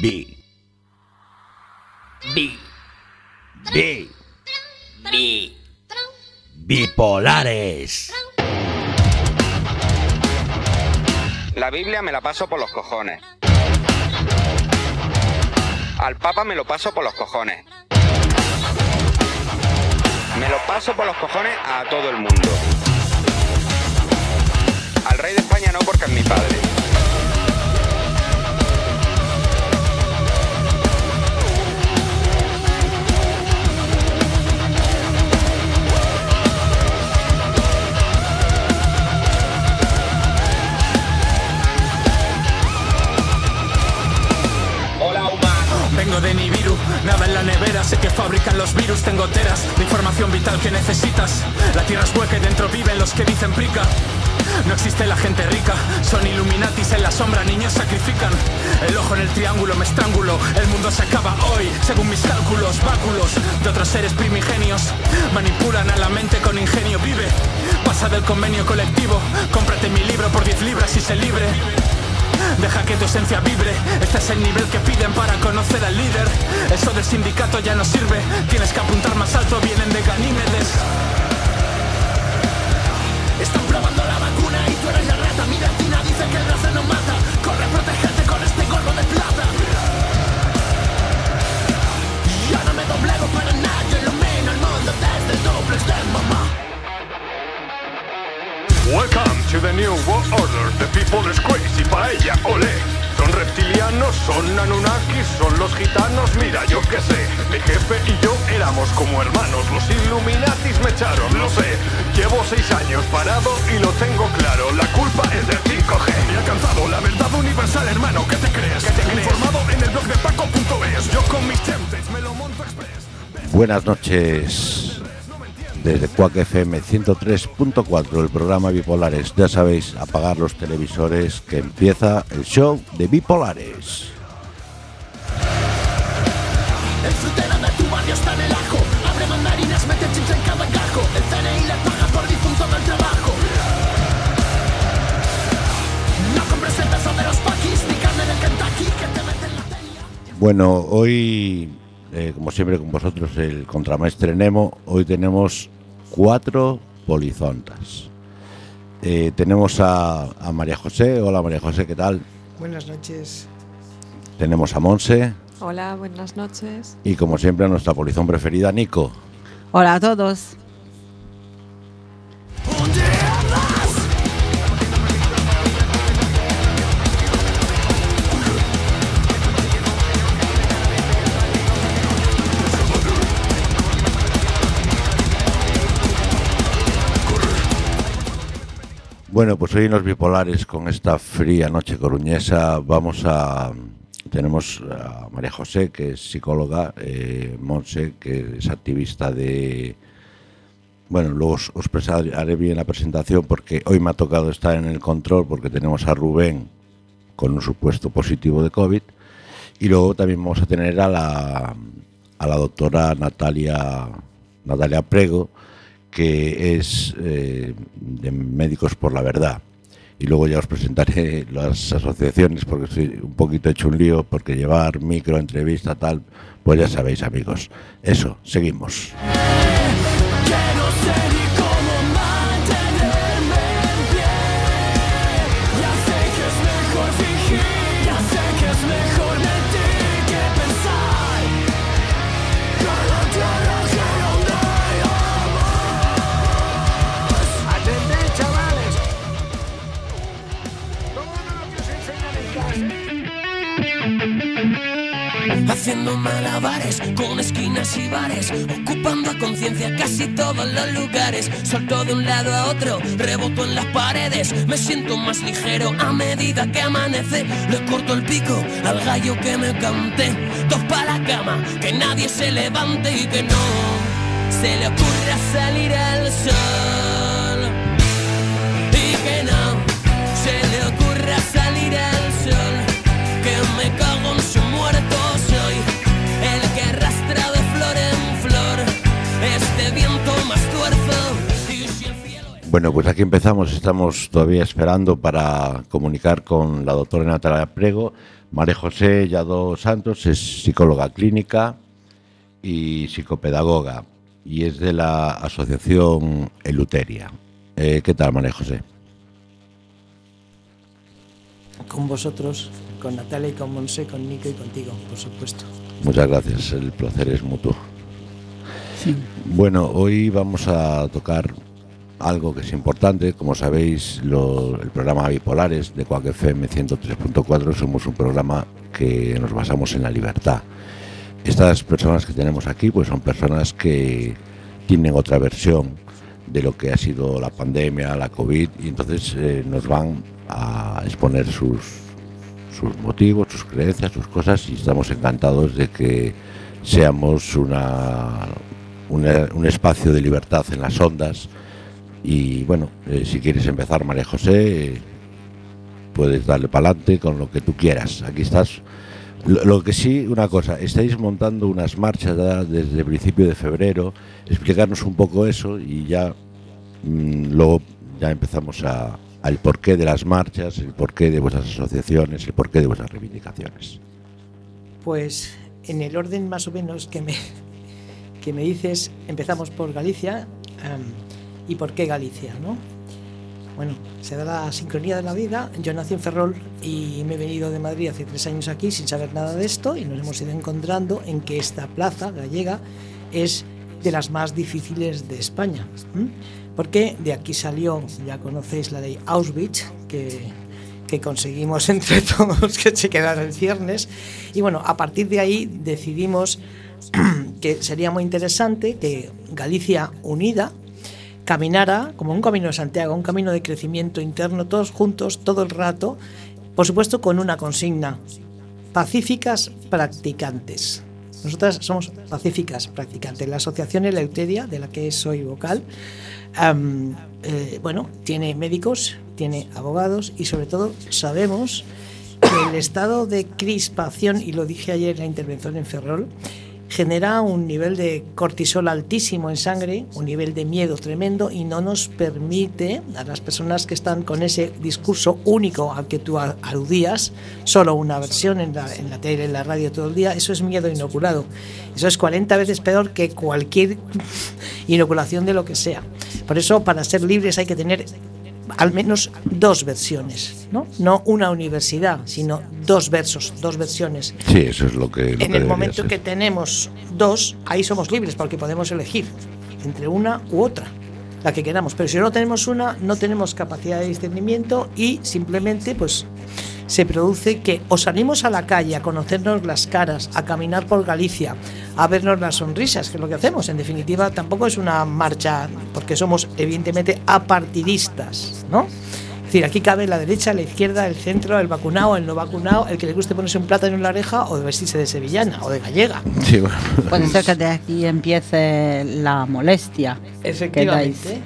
Bipolares. La Biblia me la paso por los cojones. Al Papa me lo paso por los cojones. Me lo paso por los cojones a todo el mundo. Al rey de España no, porque es mi padre. Vengo de Nibiru, nada en la nevera, sé que fabrican los virus, tengo teras de información vital que necesitas. La tierra es hueca y dentro viven los que dicen prica. No existe la gente rica, son Illuminatis en la sombra, niños sacrifican. El ojo en el triángulo me estrangulo, el mundo se acaba hoy, según mis cálculos, báculos de otros seres primigenios. Manipulan a la mente con ingenio, vive, pasa del convenio colectivo, cómprate mi libro por 10 libras y sé libre. Deja que tu esencia vibre, este es el nivel que piden para conocer al líder. Eso del sindicato ya no sirve, tienes que apuntar más alto, vienen de Ganímedes. Están probando la vacuna y tú eres la rata. Mi vecina dice que el raza no mata. Corre, protégete con este gorro de plata. Yo no me doblego para nadie, ilumino el mundo desde el duplex de mamá. Welcome to the new world order. The people is crazy, paella, olé. Son reptilianos, son Anunnakis, son los gitanos, mira, yo qué sé. Mi jefe y yo éramos como hermanos, los Illuminatis me echaron, lo sé. Llevo 6 años parado y lo tengo claro, la culpa es del 5G. Me ha alcanzado la verdad universal, hermano, ¿qué te crees? Informado en el blog de Paco.es, yo con mis templates me lo monto express. Buenas noches. Desde Quack FM 103.4, el programa Bipolares. Ya sabéis, apagar los televisores, que empieza el show de Bipolares. El frutero de tu barrio está en el ajo. Abre mandarinas, mete chips en cada cajo. El CNI le paga por difunto del trabajo. No compres el peso de los paquis, ni carne del Kentucky que te meten la telia. Bueno, hoy... como siempre con vosotros, el contramaestre Nemo. Hoy tenemos 4 polizontas. Tenemos a María José. Hola María José, ¿qué tal? Buenas noches. Tenemos a Monse. Hola, buenas noches. Y como siempre a nuestra polizón preferida, Nico. Hola a todos. Bueno, pues hoy en los Bipolares, con esta fría noche coruñesa, tenemos a María José, que es psicóloga, Monse, que es activista de... Bueno, luego os haré bien la presentación, porque hoy me ha tocado estar en el control, porque tenemos a Rubén con un supuesto positivo de COVID, y luego también vamos a tener a la doctora Natalia Prego, que es de Médicos por la Verdad. Y luego ya os presentaré las asociaciones, porque estoy un poquito hecho un lío, porque llevar micro, entrevista, tal, pues ya sabéis, amigos. Eso, seguimos. Haciendo malabares con esquinas y bares, ocupando a conciencia casi todos los lugares. Salto de un lado a otro, reboto en las paredes. Me siento más ligero a medida que amanece. Le corto el pico al gallo que me cante. Dos pa' la cama, que nadie se levante y que no se le ocurra salir al sol. Y que no se le ocurra salir al sol. Que me cago en su muerto. Soy el que arrastra de flor en flor este viento más tuerzo. Y si el cielo es... Bueno, pues aquí empezamos. Estamos todavía esperando para comunicar con la doctora Natalia Prego, María José Lladó Santos es psicóloga clínica y psicopedagoga y es de la asociación Eleuteria. ¿Qué tal, María José? Con vosotros, con Natalia y con Monse, con Nico y contigo, por supuesto. Muchas gracias, el placer es mutuo. Sí. Bueno, hoy vamos a tocar algo que es importante. Como sabéis, el programa Bipolares de Quack FM 103.4 somos un programa que nos basamos en la libertad. Estas personas que tenemos aquí pues son personas que tienen otra versión de lo que ha sido la pandemia, la COVID, y entonces nos van a exponer sus motivos, sus creencias, sus cosas, y estamos encantados de que seamos un espacio de libertad en las ondas. Y bueno, si quieres empezar, María José, puedes darle para adelante con lo que tú quieras. Aquí estás. Lo que sí, una cosa, estáis montando unas marchas desde el principio de febrero. Explicarnos un poco eso y ya luego ya empezamos al porqué de las marchas, el porqué de vuestras asociaciones, el porqué de vuestras reivindicaciones. Pues en el orden más o menos que me dices, empezamos por Galicia. ¿Y por qué Galicia, no? Bueno, se da la sincronía de la vida. Yo nací en Ferrol y me he venido de Madrid hace 3 años aquí sin saber nada de esto, y nos hemos ido encontrando en que esta plaza gallega es de las más difíciles de España. Porque de aquí salió, ya conocéis la ley Auschwitz, que conseguimos entre todos que se quedara el ciernes. Y bueno, a partir de ahí decidimos que sería muy interesante que Galicia unida caminara como un camino de Santiago, un camino de crecimiento interno, todos juntos, todo el rato, por supuesto con una consigna: pacíficas practicantes. Nosotras somos pacíficas practicantes. La asociación Eleuteria, de la que soy vocal, bueno, tiene médicos, tiene abogados y sobre todo sabemos que el estado de crispación, y lo dije ayer en la intervención en Ferrol, genera un nivel de cortisol altísimo en sangre, un nivel de miedo tremendo, y no nos permite a las personas que están con ese discurso único al que tú aludías, solo una versión en la tele, en la radio todo el día. Eso es miedo inoculado. Eso es 40 veces peor que cualquier inoculación de lo que sea. Por eso, para ser libres hay que tener al menos 2 versiones, no una universidad, sino 2 versos, 2 versiones. Sí, eso es lo que en el momento que tenemos 2, ahí somos libres, porque podemos elegir entre una u otra, la que queramos. Pero si no tenemos una, no tenemos capacidad de discernimiento, y simplemente pues se produce que o salimos a la calle a conocernos las caras, a caminar por Galicia, a vernos las sonrisas, que es lo que hacemos. En definitiva, tampoco es una marcha, porque somos evidentemente apartidistas, ¿no? Es decir, aquí cabe la derecha, la izquierda, el centro, el vacunado, el no vacunado, el que le guste ponerse un plátano en la oreja o de vestirse de sevillana o de gallega. Sí, bueno. Puede ser que de aquí empiece la molestia. Efectivamente.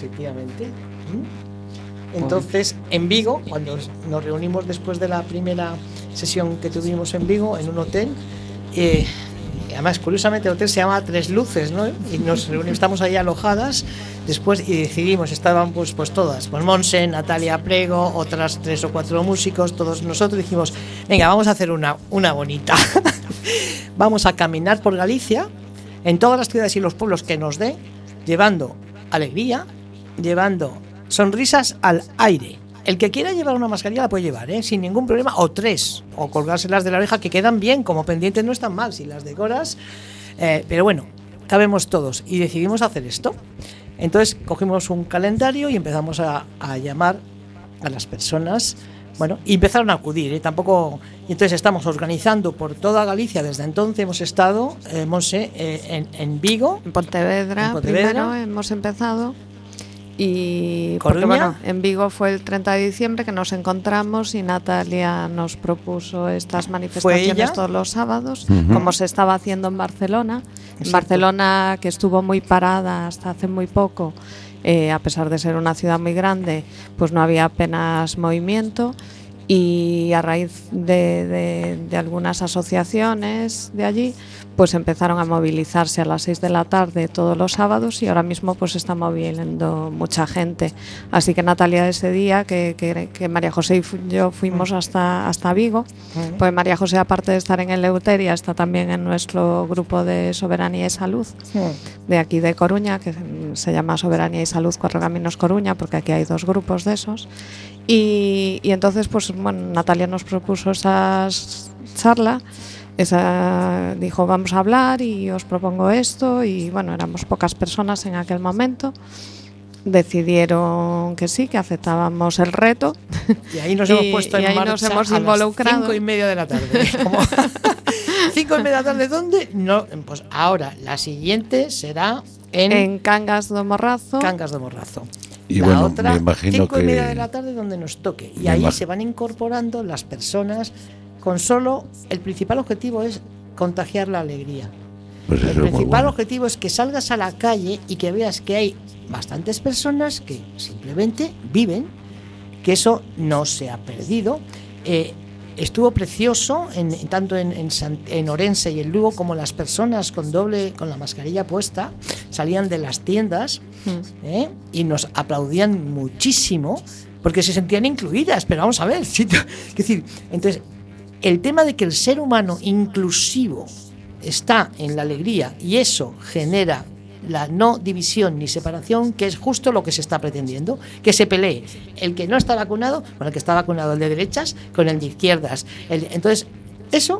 Entonces, en Vigo, cuando nos reunimos después de la primera sesión que tuvimos en Vigo, en un hotel, además, curiosamente, el hotel se llama Tres Luces, ¿no? Y nos reunimos, estamos ahí alojadas después, y decidimos, estaban pues todas, pues Monse, Natalia Prego, otras 3 o 4 músicos, todos nosotros dijimos, venga, vamos a hacer una bonita. Vamos a caminar por Galicia, en todas las ciudades y los pueblos que nos dé, llevando alegría, llevando sonrisas al aire. El que quiera llevar una mascarilla la puede llevar, sin ningún problema, o 3, o colgárselas de la oreja, que quedan bien, como pendientes no están mal si las decoras, pero bueno, cabemos todos, y decidimos hacer esto. Entonces cogimos un calendario y empezamos a llamar a las personas, bueno, y empezaron a acudir, tampoco. Y entonces estamos organizando por toda Galicia. Desde entonces hemos estado, Monse, en Vigo, en Pontevedra primero hemos empezado. Y porque, bueno, en Vigo fue el 30 de diciembre que nos encontramos y Natalia nos propuso estas manifestaciones todos los sábados, como se estaba haciendo en Barcelona. Exacto. En Barcelona, que estuvo muy parada hasta hace muy poco, a pesar de ser una ciudad muy grande, pues no había apenas movimiento, y a raíz de algunas asociaciones de allí, pues empezaron a movilizarse a las 6 de la tarde todos los sábados y ahora mismo pues está movilizando mucha gente. Así que Natalia, ese día que María José y yo fuimos hasta Vigo, pues María José, aparte de estar en Eleuteria, está también en nuestro grupo de Soberanía y Salud de aquí de Coruña, que se llama Soberanía y Salud Cuatro Caminos Coruña, porque aquí hay 2 grupos de esos. Y entonces pues bueno, Natalia nos propuso esa charla. Dijo, vamos a hablar y os propongo esto, y bueno, éramos pocas personas en aquel momento. Decidieron que sí, que aceptábamos el reto. Y ahí nos hemos puesto en marcha, nos hemos involucrado. A las 5:30 de la tarde. 5:30 de la tarde, ¿dónde? No, pues ahora, la siguiente será en Cangas do Morrazo. Cangas do Morrazo. Y la bueno, otra, me imagino 5:30 de la tarde, donde nos toque. Y ahí se van incorporando las personas con solo, el principal objetivo es contagiar la alegría. Pues el principal objetivo es que salgas a la calle y que veas que hay bastantes personas que simplemente viven, que eso no se ha perdido. Estuvo precioso tanto en Orense y en Lugo, como las personas con la mascarilla puesta salían de las tiendas y nos aplaudían muchísimo porque se sentían incluidas. Pero vamos a ver, es decir, entonces el tema de que el ser humano inclusivo está en la alegría y eso genera la no división ni separación, que es justo lo que se está pretendiendo, que se pelee el que no está vacunado con el que está vacunado, el de derechas con el de izquierdas. Entonces, eso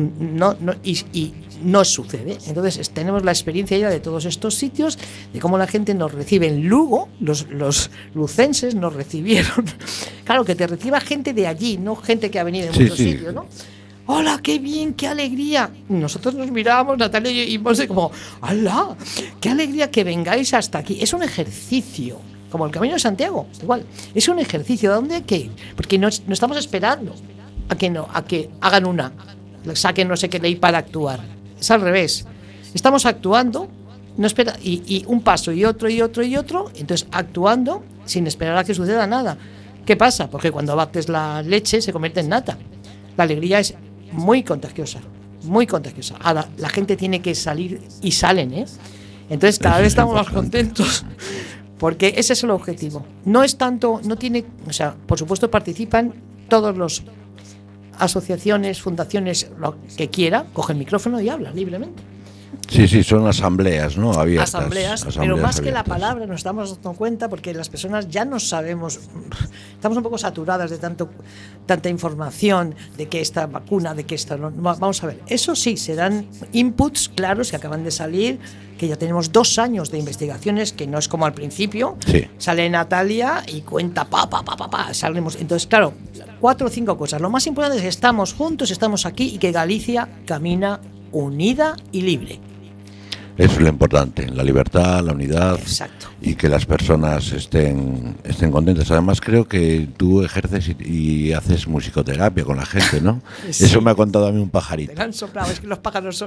no sucede. Entonces, tenemos la experiencia ya de todos estos sitios, de cómo la gente nos recibe. En Lugo, los lucenses nos recibieron. Claro, que te reciba gente de allí, no gente que ha venido de muchos sitios, ¿no? ¡Hola, qué bien, qué alegría! Nosotros nos mirábamos, Natalia y Monse, como ¡hala! ¡Qué alegría que vengáis hasta aquí! Es un ejercicio, como el Camino de Santiago, igual. Es un ejercicio. ¿A dónde hay que ir? Porque no estamos esperando a que hagan saquen no sé qué ley para actuar. Es al revés. Estamos actuando, no espera, y un paso y otro y otro y otro, entonces actuando sin esperar a que suceda nada. ¿Qué pasa? Porque cuando bates la leche se convierte en nata. La alegría es muy contagiosa, muy contagiosa. Ahora, la gente tiene que salir y salen, ¿eh? Entonces cada vez estamos más contentos, porque ese es el objetivo. No es tanto, o sea, por supuesto participan todos los asociaciones, fundaciones, lo que quiera, coge el micrófono y habla libremente. Sí, son asambleas, ¿no? Abiertas. Asambleas, pero más abiertas. Que la palabra nos estamos dando cuenta, porque las personas ya no sabemos, estamos un poco saturadas de tanta información, de que esta vacuna, de que esta no. Vamos a ver, eso sí, se dan inputs claros que acaban de salir, que ya tenemos 2 años de investigaciones, que no es como al principio. Sí. Sale Natalia y cuenta salimos. Entonces, claro, 4 o 5 cosas. Lo más importante es que estamos juntos, estamos aquí y que Galicia camina unida y libre. Eso es lo importante, la libertad, la unidad. Exacto. Y que las personas estén contentas. Además, creo que tú ejerces y haces musicoterapia con la gente, ¿no? Sí. Eso me ha contado a mí un pajarito. Te han soplado, es que los pájaros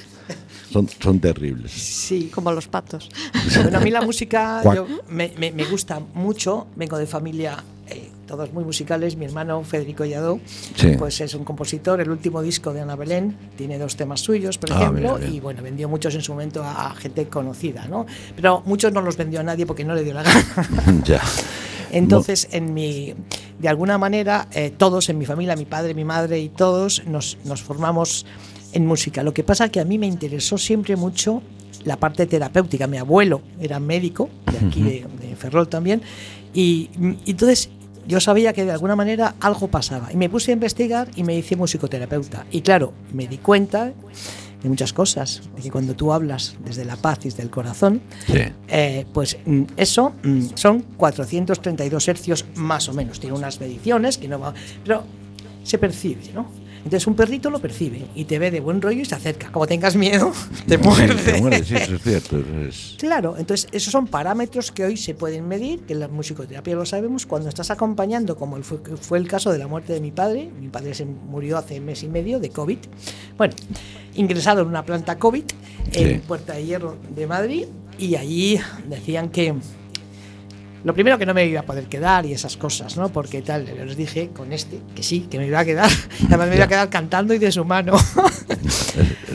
son terribles. Sí, como los patos. Bueno, a mí la música me gusta mucho. Vengo de familia todos muy musicales. Mi hermano Federico Lladó, pues es un compositor. El último disco de Ana Belén tiene 2 temas suyos, por ejemplo, y bueno, vendió muchos en su momento a gente conocida, ¿no? Pero muchos no los vendió a nadie porque no le dio la gana. Ya. Entonces, de alguna manera, todos en mi familia, mi padre, mi madre y todos nos formamos en música. Lo que pasa es que a mí me interesó siempre mucho la parte terapéutica. Mi abuelo era médico, de aquí de Ferrol también, y entonces yo sabía que de alguna manera algo pasaba. Y me puse a investigar y me hice musicoterapeuta. Y claro, me di cuenta de muchas cosas, de que cuando tú hablas desde la paz y desde el corazón, pues eso son 432 hercios más o menos. Tiene unas mediciones que no va, pero se percibe, ¿no? Entonces un perrito lo percibe y te ve de buen rollo y se acerca. Como tengas miedo, te muerde. Sí, te muerde, sí, eso es cierto. Claro, entonces esos son parámetros que hoy se pueden medir, que en la musicoterapia lo sabemos, cuando estás acompañando, como fue el caso de la muerte de mi padre. Mi padre se murió hace 1 mes y medio de COVID. Bueno, ingresado en una planta COVID en Puerta de Hierro de Madrid, y allí decían que lo primero, que no me iba a poder quedar y esas cosas, ¿no? Porque tal, les dije que sí, que me iba a quedar. Además me iba a quedar cantando y de su mano.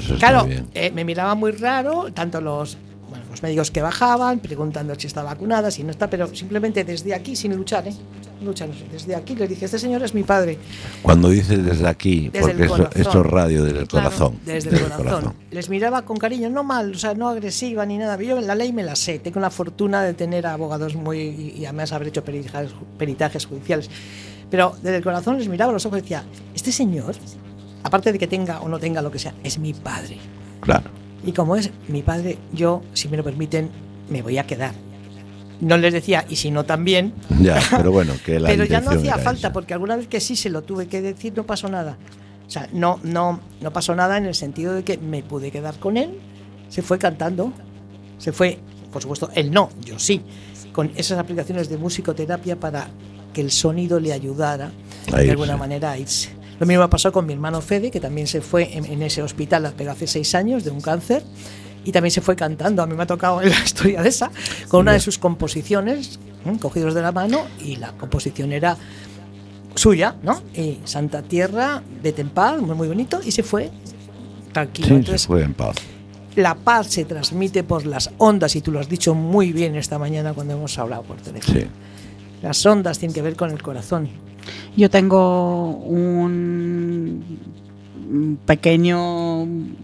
Eso claro, está bien. Me miraba muy raro, tanto los médicos que bajaban, preguntando si está vacunada, si no está, pero simplemente desde aquí, sin luchar, desde aquí les dije, este señor es mi padre. Cuando dices desde aquí, porque esto es radio, desde el corazón. Desde el corazón. Les miraba con cariño, no mal, o sea, no agresiva ni nada. Yo la ley me la sé, tengo la fortuna de tener abogados y además haber hecho peritajes judiciales. Pero desde el corazón les miraba a los ojos y decía, este señor, aparte de que tenga o no tenga lo que sea, es mi padre. Claro. Y como es mi padre, yo, si me lo permiten, me voy a quedar. No les decía, y si no también. Ya, pero bueno, que la pero ya no hacía falta, esa. porque alguna vez que sí se lo tuve que decir, no pasó nada. O sea, no pasó nada en el sentido de que me pude quedar con él, se fue cantando, se fue, por supuesto, él no, yo sí, con esas aplicaciones de musicoterapia para que el sonido le ayudara de alguna manera a irse. Lo mismo pasó con mi hermano Fede, que también se fue en ese hospital, pero hace 6 años, de un cáncer, y también se fue cantando. A mí me ha tocado la historia de esa, con una de sus composiciones, cogidos de la mano, y la composición era suya, ¿no? Y Santa Tierra, vete en paz, muy, muy bonito, y se fue tranquilo. Sí, entonces, se fue en paz. La paz se transmite por las ondas, y tú lo has dicho muy bien esta mañana cuando hemos hablado por teléfono. Sí. Las ondas tienen que ver con el corazón. Yo tengo un pequeño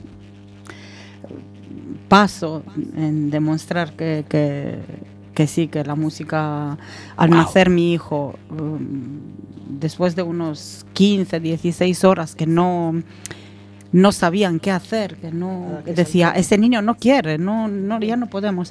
paso en demostrar que sí, que la música, al nacer mi hijo, después de unos 15, 16 horas que no sabían qué hacer, que decía, ese niño no quiere, ya no podemos.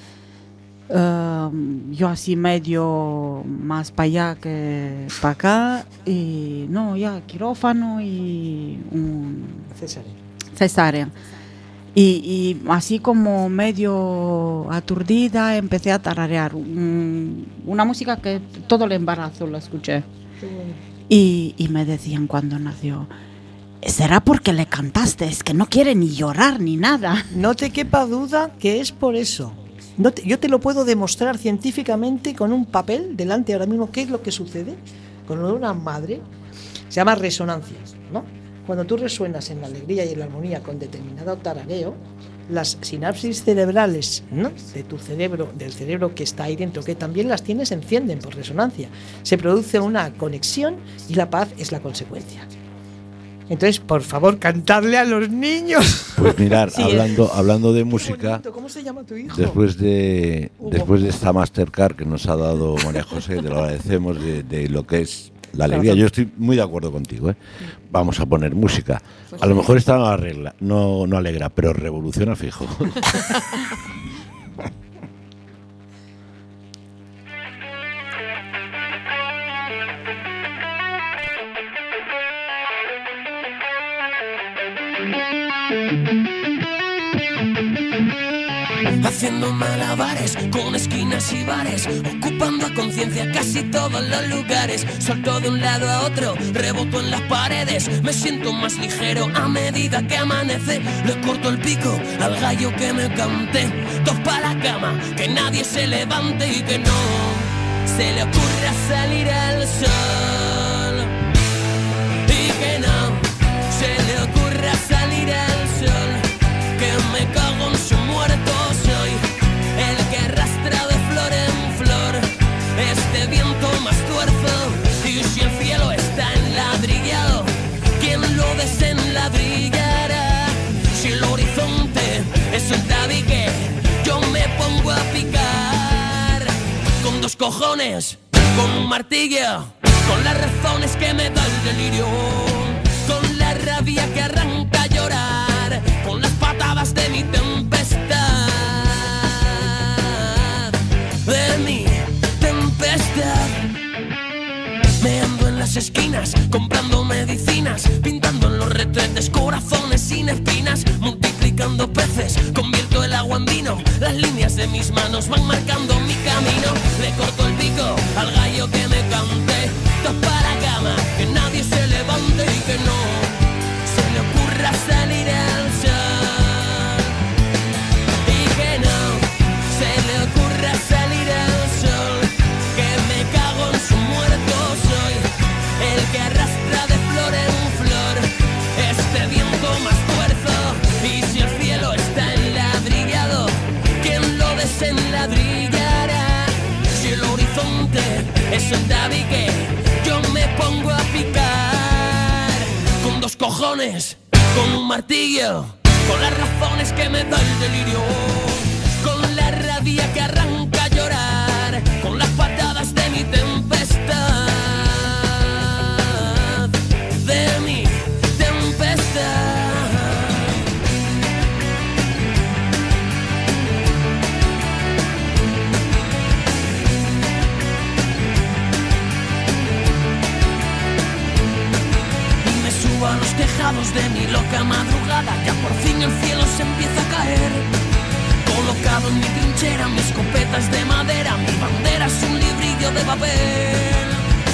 Yo así medio más para allá que para acá, y ya quirófano y un cesárea. Y así como medio aturdida empecé a tararear una música que todo el embarazo la escuché. Y me decían cuando nació, ¿será porque le cantaste? Es que no quiere ni llorar ni nada. No te quepa duda que es por eso. Yo te lo puedo demostrar científicamente con un papel delante ahora mismo. ¿Qué es lo que sucede con una madre? Se llama resonancia, ¿no? Cuando tú resuenas en la alegría y en la armonía con determinado tarareo, las sinapsis cerebrales, ¿no?, de tu cerebro, del cerebro que está ahí dentro, que también las tienes, se encienden por resonancia. Se produce una conexión y la paz es la consecuencia. Entonces, por favor, cantadle a los niños. Pues mirar, sí, hablando de música, ¿cómo se llama tu hijo? Después de esta Mastercard que nos ha dado María José, te lo agradecemos, de lo que es la alegría. Yo estoy muy de acuerdo contigo, ¿eh? Vamos a poner música. A lo mejor esta no alegra, pero revoluciona fijo. Haciendo malabares con esquinas y bares, ocupando a conciencia casi todos los lugares. Salto de un lado a otro, reboto en las paredes. Me siento más ligero a medida que amanece. Le corto el pico al gallo que me cante. Dos pa' la cama, que nadie se levante y que no se le ocurra salir al sol. Y que no se le ocurra salir al sol. Que me cago en su muerto. Soy el que arrastra de flor en flor este viento más tuerzo. Y si el cielo está enladrillado, ¿quién lo desenladrillará? Si el horizonte es un tabique, yo me pongo a picar con dos cojones, con un martillo, con las razones que me da el delirio, con la rabia que arranca a llorar, con las patadas de mi tempestad, de mi tempestad. Me ando en las esquinas, comprando medicinas, pintando en los retretes corazones sin espinas, multiplicando peces, convierto el agua en vino, las líneas de mis manos van marcando mi camino. Le corto el pico al gallo que me cante, dos para la cama, que nadie se levante y que no se le ocurra salir al sol. Y que no se le ocurra salir al sol, que me cago en su muerto. Soy el que arrastra de flor en flor este viento más tuerzo. Y senta que yo me pongo a picar con 2 cojones, con un martillo, con las razones que me da el delirio, con la rabia que arranca a llorar, con las patadas de mi tempestad, de mi tempestad. A los tejados de mi loca madrugada, ya por fin el cielo se empieza a caer. Colocado en mi trinchera, mi escopeta es de madera, mi bandera es un librillo de papel.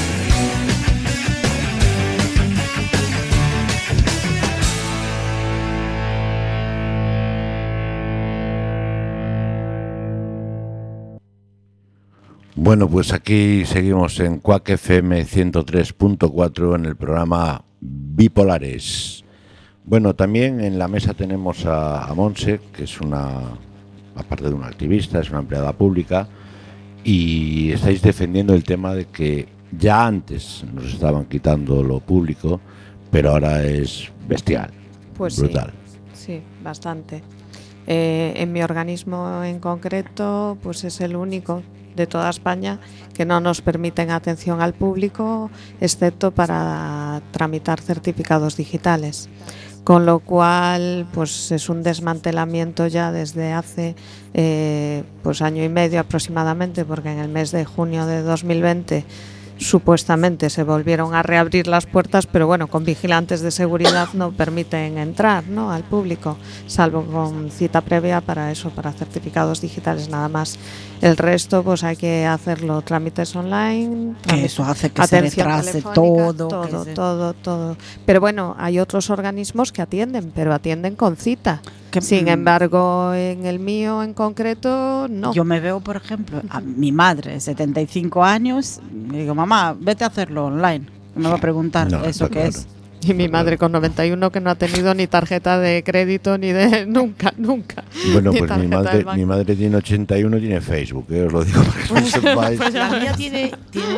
Bueno, pues aquí seguimos en Quack FM 103.4 en el programa Bipolares. Bueno, también en la mesa tenemos a Monse, que es aparte de una activista, es una empleada pública, y estáis defendiendo el tema de que ya antes nos estaban quitando lo público, pero ahora es bestial, pues brutal. Sí, bastante. En mi organismo en concreto, pues es el único de toda España que no nos permiten atención al público, excepto para tramitar certificados digitales, con lo cual pues es un desmantelamiento ya desde hace pues año y medio aproximadamente, porque en el mes de junio de 2020 supuestamente se volvieron a reabrir las puertas, pero bueno, con vigilantes de seguridad no permiten entrar, ¿no?, al público, salvo con cita previa para eso, para certificados digitales nada más. El resto pues hay que hacerlo trámites online, eso hace que se retrase todo. Pero bueno, hay otros organismos que atienden, pero atienden con cita. Sin embargo, en el mío en concreto, no. Yo me veo, por ejemplo, a mi madre, 75 años, y digo, mamá, vete a hacerlo online. Me va a preguntar eso qué es. Y mi madre con 91 que no ha tenido ni tarjeta de crédito ni de... Nunca. Bueno, pues mi madre tiene 81 y tiene Facebook, os lo digo para que no sepáis. Pues la mía tiene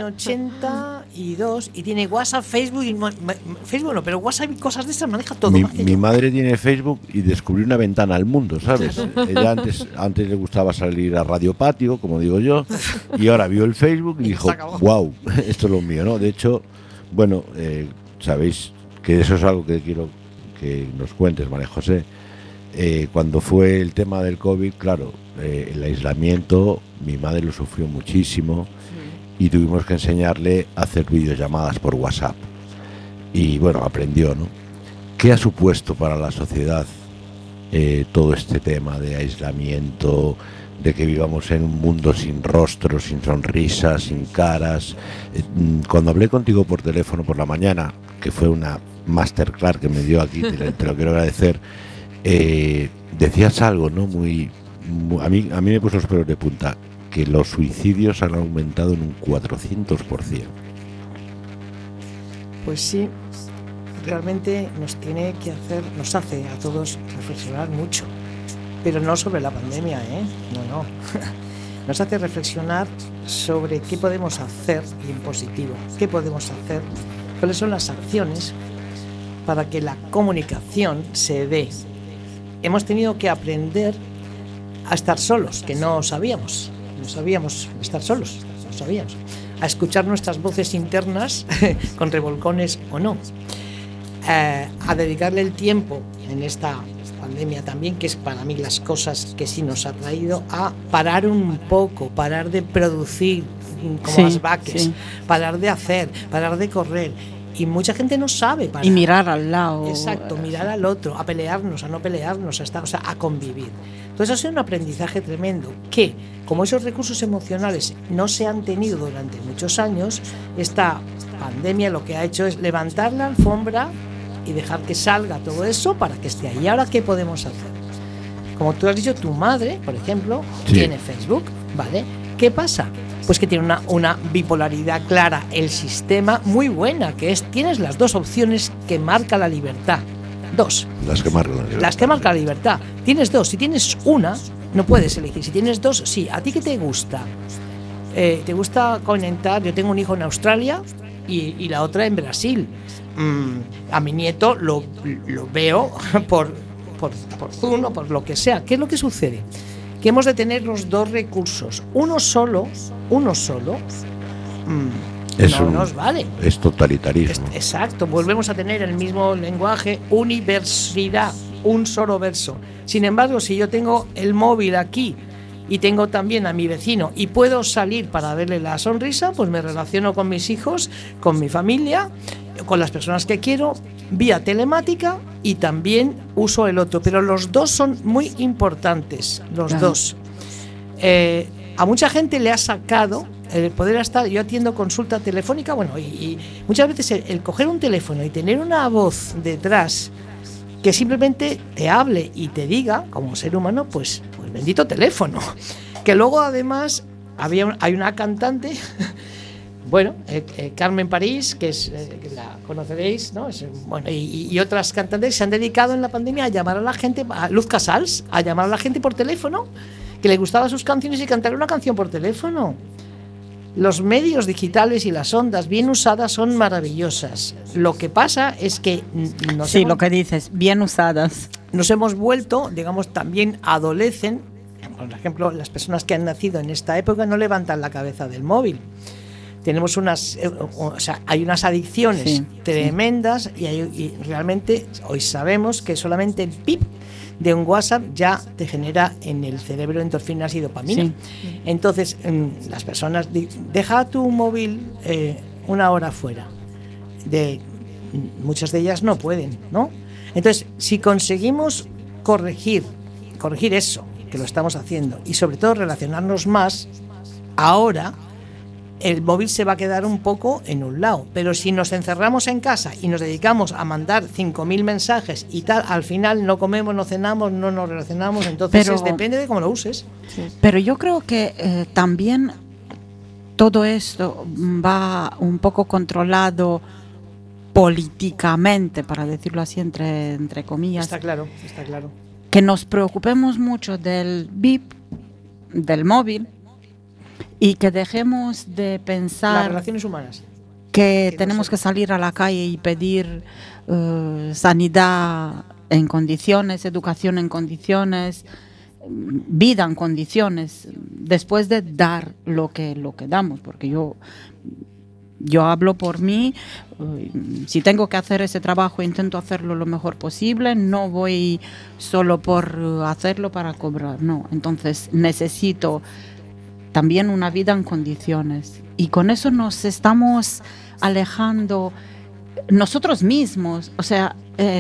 82 y tiene WhatsApp, Facebook y Facebook no, pero WhatsApp y cosas de esas maneja todo. Mi madre tiene Facebook y descubrió una ventana al mundo, ¿sabes? Ella antes le gustaba salir a Radio Patio, como digo yo, y ahora vio el Facebook y dijo, wow, esto es lo mío, ¿no? De hecho, bueno, sabéis que eso es algo que quiero que nos cuentes, María José. Cuando fue el tema del COVID, claro, el aislamiento, mi madre lo sufrió muchísimo y tuvimos que enseñarle a hacer videollamadas por WhatsApp. Y bueno, aprendió, ¿no? ¿Qué ha supuesto para la sociedad todo este tema de aislamiento, de que vivamos en un mundo sin rostros, sin sonrisas, sin caras? Cuando hablé contigo por teléfono por la mañana, que fue una masterclass que me dio aquí, te lo quiero agradecer, decías algo, ¿no? A mí me puso los pelos de punta, que los suicidios han aumentado en un 400%. Pues sí, realmente nos hace a todos reflexionar mucho, pero no sobre la pandemia, no. Nos hace reflexionar sobre qué podemos hacer en positivo, qué podemos hacer, cuáles son las acciones para que la comunicación se dé. Hemos tenido que aprender a estar solos, que no sabíamos estar solos, a escuchar nuestras voces internas con revolcones o no, a dedicarle el tiempo en esta pandemia también, que es para mí las cosas que sí nos ha traído, a parar un poco, parar de producir como las vaques, parar de hacer, parar de correr. Y mucha gente no sabe parar. Y mirar al lado. Exacto, mirar al otro, a pelearnos, a no pelearnos, a convivir. Entonces ha sido un aprendizaje tremendo que, como esos recursos emocionales no se han tenido durante muchos años, esta pandemia lo que ha hecho es levantar la alfombra y dejar que salga todo eso para que esté ahí. Ahora, ¿qué podemos hacer? Como tú has dicho, tu madre, por ejemplo, tiene Facebook, ¿vale? ¿Qué pasa? Pues que tiene una bipolaridad clara, el sistema muy buena, que es, tienes las dos opciones que marca la libertad. Dos. Las que marcan la libertad. Las que marcan la libertad. Tienes dos. Si tienes una, no puedes elegir. Si tienes dos, sí. ¿A ti qué te gusta? te gusta conectar. Yo tengo un hijo en Australia y la otra en Brasil. A mi nieto lo veo por Zoom o por lo que sea. ¿Qué es lo que sucede? Que hemos de tener los dos recursos. Uno solo no nos vale. Es totalitarismo. Exacto, volvemos a tener el mismo lenguaje, universidad, un solo verso. Sin embargo, si yo tengo el móvil aquí y tengo también a mi vecino y puedo salir para verle la sonrisa, pues me relaciono con mis hijos, con mi familia, con las personas que quiero, vía telemática, y también uso el otro. Pero los dos son muy importantes, los dos. A mucha gente le ha sacado el poder estar. Yo atiendo consulta telefónica, bueno, y muchas veces el coger un teléfono y tener una voz detrás que simplemente te hable y te diga, como ser humano, pues bendito teléfono. Que luego además hay una cantante, bueno, Carmen París, que la conoceréis, ¿no? Bueno, y otras cantantes que se han dedicado en la pandemia a llamar a la gente, a Luz Casals, a llamar a la gente por teléfono, que le gustaban sus canciones y cantar una canción por teléfono. Los medios digitales y las ondas bien usadas son maravillosas. Lo que pasa es que lo que dices, bien usadas. Nos hemos vuelto, digamos, también adolecen. Por ejemplo, las personas que han nacido en esta época no levantan la cabeza del móvil. Tenemos hay unas adicciones tremendas y realmente hoy sabemos que solamente el pip de un WhatsApp ya te genera en el cerebro endorfinas y dopamina. Entonces, las personas deja tu móvil una hora fuera. Muchas de ellas no pueden, ¿no? Entonces, si conseguimos corregir eso, que lo estamos haciendo, y sobre todo relacionarnos más, ahora el móvil se va a quedar un poco en un lado. Pero si nos encerramos en casa y nos dedicamos a mandar 5.000 mensajes y tal, al final no comemos, no cenamos, no nos relacionamos. Entonces depende de cómo lo uses. Sí. Pero yo creo que también todo esto va un poco controlado políticamente, para decirlo así, entre comillas. Está claro. Que nos preocupemos mucho del bip, del móvil, y que dejemos de pensar las relaciones humanas, que tenemos que salir a la calle y pedir sanidad en condiciones, educación en condiciones, vida en condiciones, después de dar lo que damos. Porque yo hablo por mí. Si tengo que hacer ese trabajo, intento hacerlo lo mejor posible. No voy solo por hacerlo para cobrar, no. Entonces necesito también una vida en condiciones, y con eso nos estamos alejando nosotros mismos. O sea,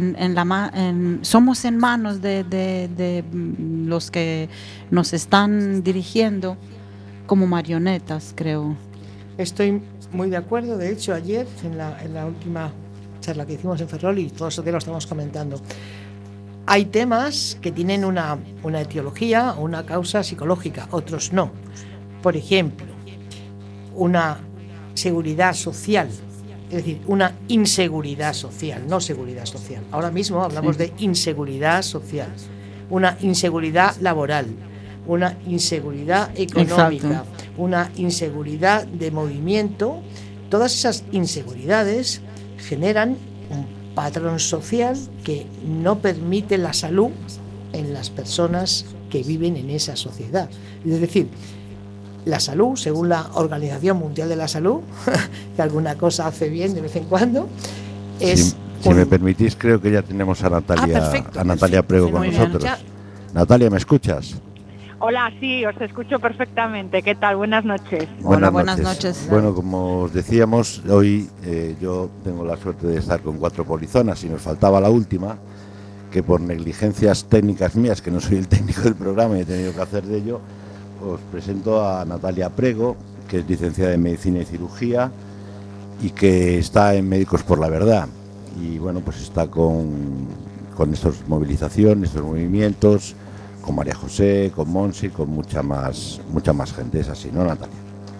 somos en manos de los que nos están dirigiendo como marionetas, creo. Estoy muy de acuerdo. De hecho, ayer en la última charla que hicimos en Ferrol, y todo eso que lo estamos comentando, hay temas que tienen una etiología o una causa psicológica, otros no. Por ejemplo, una seguridad social, es decir, una inseguridad social, no seguridad social. Ahora mismo hablamos de inseguridad social, una inseguridad laboral, una inseguridad económica, exacto, una inseguridad de movimiento. Todas esas inseguridades generan un patrón social que no permite la salud en las personas que viven en esa sociedad. Es decir, la salud, según la Organización Mundial de la Salud, que alguna cosa hace bien de vez en cuando, es... Si me permitís, creo que ya tenemos a Natalia Prego con nosotros. Natalia, ¿me escuchas? Hola, sí, os escucho perfectamente. ¿Qué tal? Buenas noches. Buenas noches. Bueno, como os decíamos, hoy yo tengo la suerte de estar con 4 polizonas y nos faltaba la última, que por negligencias técnicas mías, que no soy el técnico del programa y he tenido que hacer de ello, os presento a Natalia Prego, que es licenciada en Medicina y Cirugía y que está en Médicos por la Verdad. Y bueno, pues está con estas movilizaciones, estos movimientos, con María José, con Monse, con mucha más gente. Es así, ¿no, Natalia?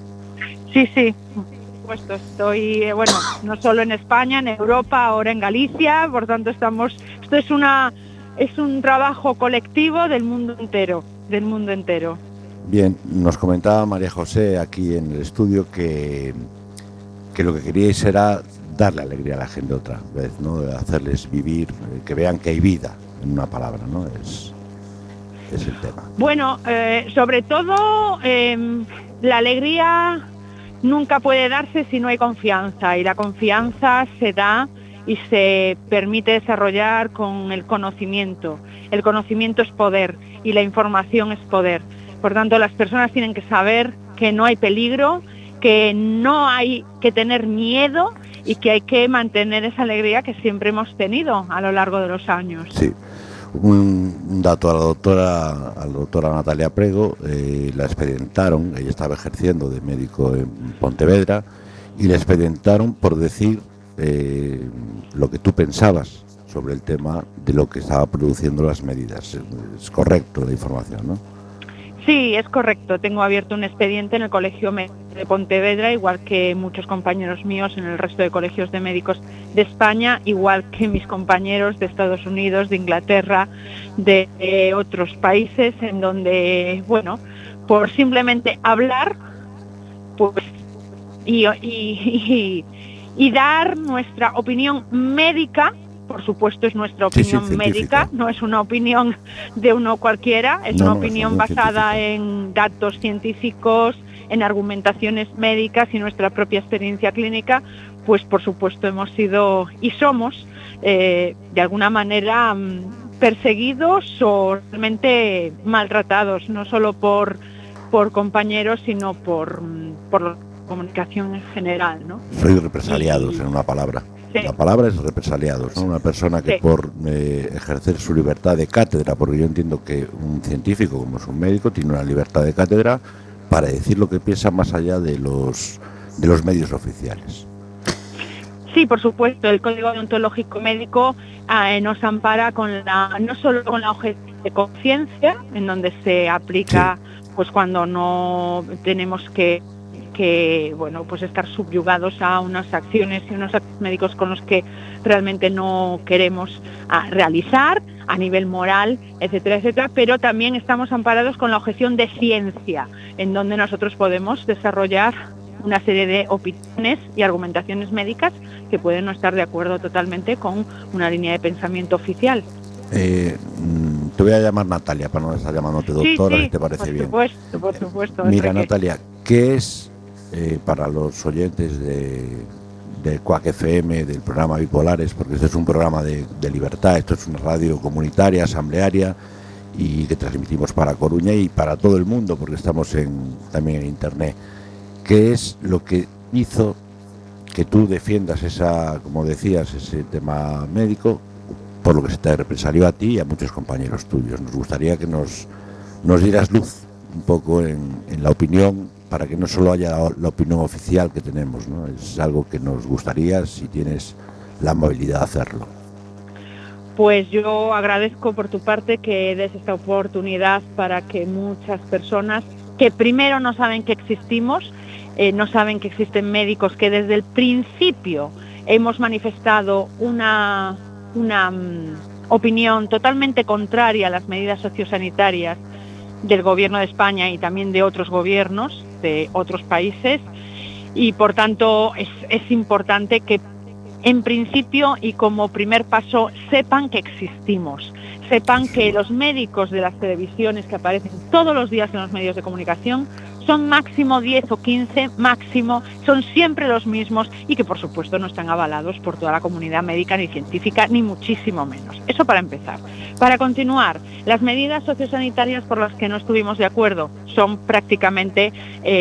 Sí. Pues estoy, no solo en España, en Europa, ahora en Galicia. Por tanto, esto es un trabajo colectivo del mundo entero. Bien, nos comentaba María José aquí en el estudio que lo que queríais era darle alegría a la gente otra vez, ¿no? Hacerles vivir, que vean que hay vida, en una palabra, ¿no? Es el tema. Bueno, sobre todo la alegría nunca puede darse si no hay confianza, y la confianza se da y se permite desarrollar con el conocimiento. El conocimiento es poder y la información es poder. Por tanto, las personas tienen que saber que no hay peligro, que no hay que tener miedo y que hay que mantener esa alegría que siempre hemos tenido a lo largo de los años. Sí. Un dato a la doctora Natalia Prego, la expedientaron, ella estaba ejerciendo de médico en Pontevedra, y la expedientaron por decir lo que tú pensabas sobre el tema de lo que estaba produciendo las medidas. Es correcto la información, ¿no? Sí, es correcto. Tengo abierto un expediente en el Colegio Médico de Pontevedra, igual que muchos compañeros míos en el resto de colegios de médicos de España, igual que mis compañeros de Estados Unidos, de Inglaterra, de otros países, en donde, bueno, por simplemente hablar, pues, y dar nuestra opinión médica. Por supuesto, es nuestra opinión médica, no es una opinión de uno cualquiera, es una opinión basada en datos científicos, en argumentaciones médicas y nuestra propia experiencia clínica. Pues por supuesto hemos sido y somos de alguna manera perseguidos o realmente maltratados, no solo por compañeros, sino por la comunicación en general, ¿no? Soy represaliados, en una palabra. Sí. La palabra es represaliados, ¿no? Una persona que por ejercer su libertad de cátedra, porque yo entiendo que un científico, como es un médico, tiene una libertad de cátedra para decir lo que piensa más allá de los medios oficiales. Sí, por supuesto, el Código Deontológico Médico nos ampara no solo con la objeción de conciencia, en donde se aplica pues cuando no tenemos que bueno, pues estar subyugados a unas acciones y unos actos médicos con los que realmente no queremos realizar a nivel moral, etcétera, etcétera, pero también estamos amparados con la objeción de ciencia, en donde nosotros podemos desarrollar una serie de opiniones y argumentaciones médicas que pueden no estar de acuerdo totalmente con una línea de pensamiento oficial. Te voy a llamar Natalia, para no estar llamándote doctora, si te parece bien. Por supuesto. Mira, Natalia, ¿qué es para los oyentes de Quack FM, del programa Bipolares, porque este es un programa de libertad, esto es una radio comunitaria, asamblearia, y que transmitimos para Coruña y para todo el mundo, porque estamos también en internet? ¿Qué es lo que hizo que tú defiendas como decías, ese tema médico, por lo que se te represalió a ti y a muchos compañeros tuyos? Nos gustaría que nos dieras luz un poco en la opinión, para que no solo haya la opinión oficial que tenemos, ¿no? Es algo que nos gustaría, si tienes la amabilidad de hacerlo. Pues yo agradezco por tu parte que des esta oportunidad para que muchas personas que primero no saben que existimos, no saben que existen médicos que desde el principio hemos manifestado una opinión totalmente contraria a las medidas sociosanitarias del gobierno de España y también de otros gobiernos de otros países, y por tanto es importante que en principio y como primer paso sepan que existimos, sepan que los médicos de las televisiones que aparecen todos los días en los medios de comunicación son máximo 10 o 15, máximo, son siempre los mismos, y que por supuesto no están avalados por toda la comunidad médica ni científica, ni muchísimo menos. Eso para empezar. Para continuar, las medidas sociosanitarias por las que no estuvimos de acuerdo son prácticamente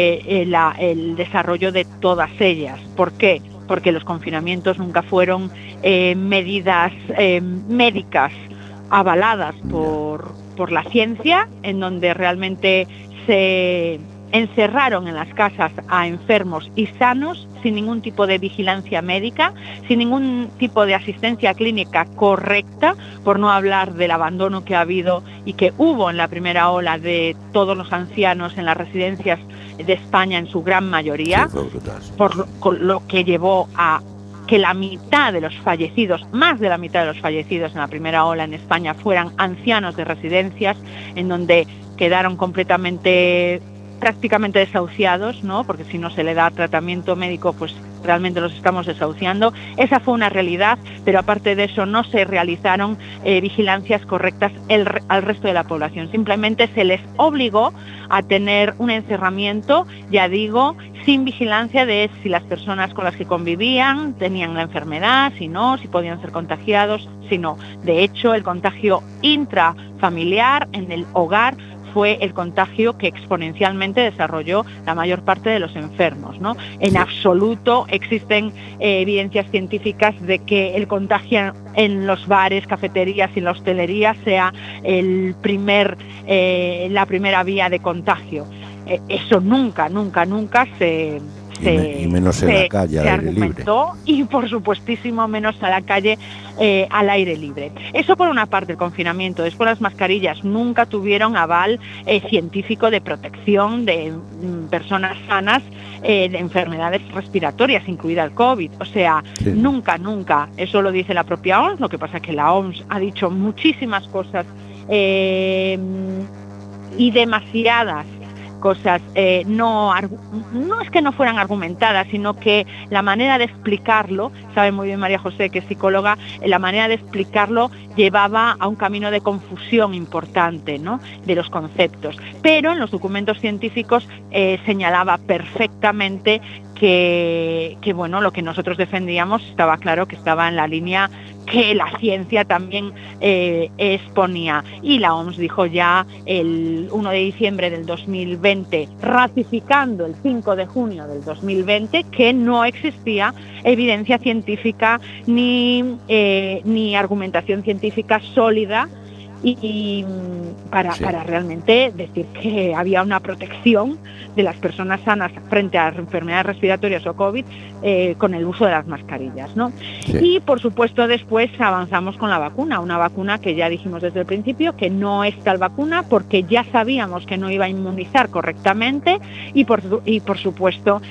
el desarrollo de todas ellas. ¿Por qué? Porque los confinamientos nunca fueron medidas médicas avaladas por la ciencia, en donde realmente se encerraron en las casas a enfermos y sanos sin ningún tipo de vigilancia médica, sin ningún tipo de asistencia clínica correcta, por no hablar del abandono que ha habido y que hubo en la primera ola de todos los ancianos en las residencias de España en su gran mayoría, por lo que llevó a que la mitad de los fallecidos, más de la mitad de los fallecidos en la primera ola en España fueran ancianos de residencias, en donde quedaron prácticamente desahuciados, ¿no? Porque si no se le da tratamiento médico, pues realmente los estamos desahuciando. Esa fue una realidad, pero aparte de eso no se realizaron vigilancias correctas al resto de la población. Simplemente se les obligó a tener un encerramiento, ya digo, sin vigilancia de si las personas con las que convivían tenían la enfermedad, si no, si podían ser contagiados, si no. De hecho, el contagio intrafamiliar en el hogar fue el contagio que exponencialmente desarrolló la mayor parte de los enfermos, ¿no? En absoluto existen evidencias científicas de que el contagio en los bares, cafeterías y la hostelería sea la primera vía de contagio. Eso nunca se y menos en la calle, al aire libre. Y por supuestísimo menos a la calle al aire libre. Eso por una parte, el confinamiento. Después las mascarillas nunca tuvieron aval científico de protección de personas sanas de enfermedades respiratorias, incluida el COVID. O sea, nunca, eso lo dice la propia OMS, lo que pasa es que la OMS ha dicho muchísimas cosas y demasiadas cosas no es que no fueran argumentadas, sino que la manera de explicarlo, sabe muy bien María José, que es psicóloga, la manera de explicarlo llevaba a un camino de confusión importante, ¿no?, de los conceptos. Pero en los documentos científicos señalaba perfectamente que bueno, lo que nosotros defendíamos estaba claro que estaba en la línea que la ciencia también exponía. Y la OMS dijo ya el 1 de diciembre del 2020, ratificando el 5 de junio del 2020, que no existía evidencia científica ni argumentación científica sólida y para realmente decir que había una protección de las personas sanas frente a enfermedades respiratorias o COVID con el uso de las mascarillas, ¿no? Sí. Y por supuesto después avanzamos con la vacuna, una vacuna que ya dijimos desde el principio que no es tal vacuna porque ya sabíamos que no iba a inmunizar correctamente y por supuesto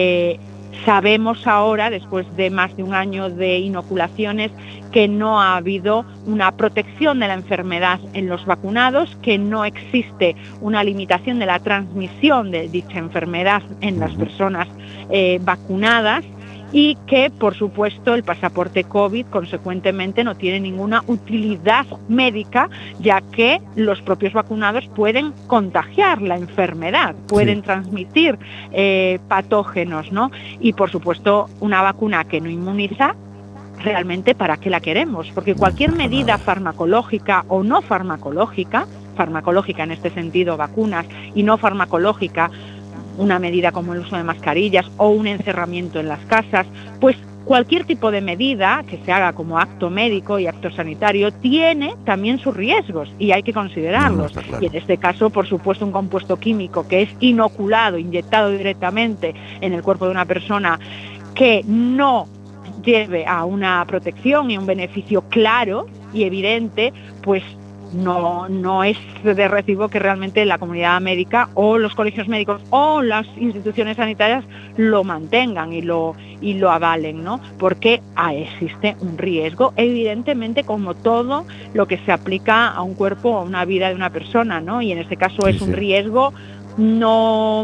sabemos ahora, después de más de un año de inoculaciones, que no ha habido una protección de la enfermedad en los vacunados, que no existe una limitación de la transmisión de dicha enfermedad en las personas vacunadas y que, por supuesto, el pasaporte COVID consecuentemente no tiene ninguna utilidad médica, ya que los propios vacunados pueden contagiar la enfermedad, pueden transmitir patógenos, ¿no? Y, por supuesto, una vacuna que no inmuniza, realmente, ¿para qué la queremos? Porque cualquier medida farmacológica o no farmacológica en este sentido vacunas y no farmacológica, una medida como el uso de mascarillas o un encerramiento en las casas, pues cualquier tipo de medida que se haga como acto médico y acto sanitario tiene también sus riesgos y hay que considerarlos. Claro. Y en este caso, por supuesto, un compuesto químico que es inoculado, inyectado directamente en el cuerpo de una persona que no lleve a una protección y un beneficio claro y evidente, pues no es de recibo que realmente la comunidad médica o los colegios médicos o las instituciones sanitarias lo mantengan y lo avalen, ¿no? Porque existe un riesgo, evidentemente, como todo lo que se aplica a un cuerpo o a una vida de una persona, ¿no? Y en este caso es un riesgo no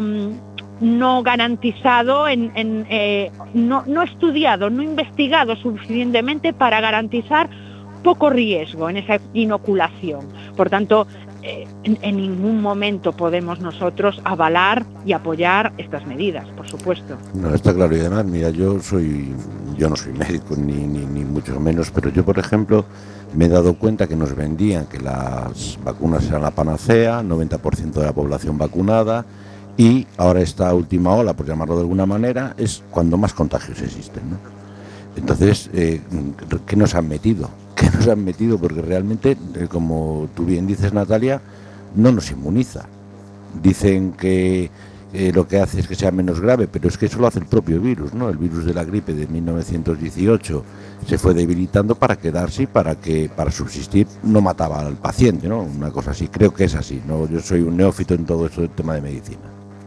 garantizado, no estudiado, no investigado suficientemente para garantizar poco riesgo en esa inoculación. Por tanto, en ningún momento podemos nosotros avalar y apoyar estas medidas, por supuesto. No, está claro. Y además, mira, yo no soy médico ni mucho menos, pero yo, por ejemplo, me he dado cuenta que nos vendían que las vacunas eran la panacea, 90% de la población vacunada, y ahora esta última ola, por llamarlo de alguna manera, es cuando más contagios existen, ¿no? Entonces, ¿qué nos han metido? Porque realmente, como tú bien dices, Natalia, no nos inmuniza. Dicen que lo que hace es que sea menos grave, pero es que eso lo hace el propio virus, ¿no? El virus de la gripe de 1918 se fue debilitando para quedarse y para subsistir no mataba al paciente, ¿no? Una cosa así, creo que es así, ¿no? Yo soy un neófito en todo esto del tema de medicina.